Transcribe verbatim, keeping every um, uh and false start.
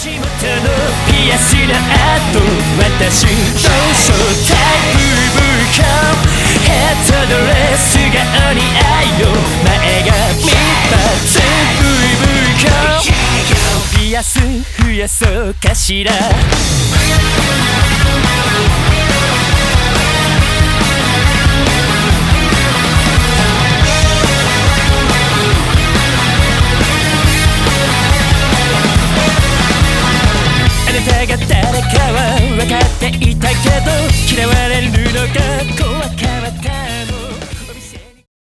足元のピアスの後、私の正体ブーブーカム、ヘッドドレスがお似合いの前髪パッツンブーブーカム、ピアス増やそうかしら。